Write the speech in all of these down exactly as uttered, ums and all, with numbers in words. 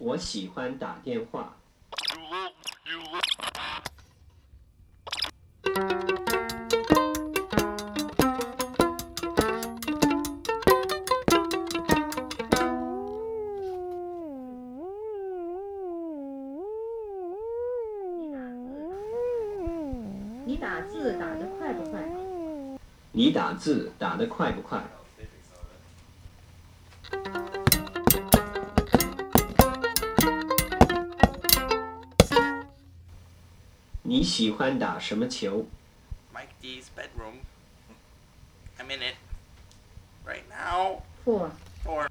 我喜欢打电话。 你打字打得快不快？ 你打字打得快不快？你喜欢打什么球？ Mike D's bedroom. I'm in it. Right now. Four. Four.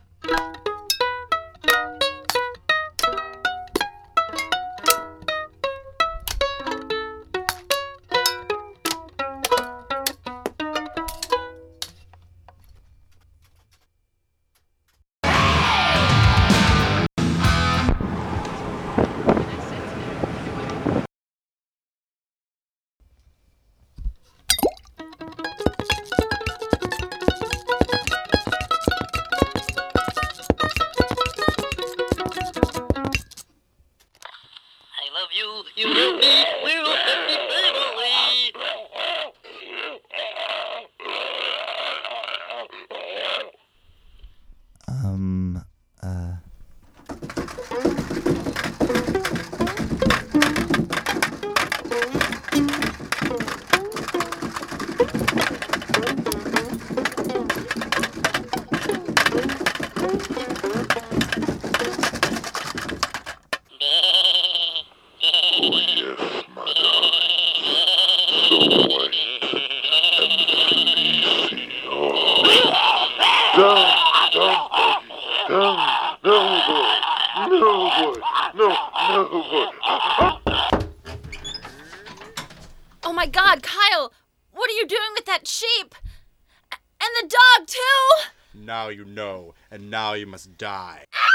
I love you, you love me, we're a happy family. Um, uh... Oh my God, Kyle! What are you doing with that sheep? And the dog, too! Now you know, and now you must die.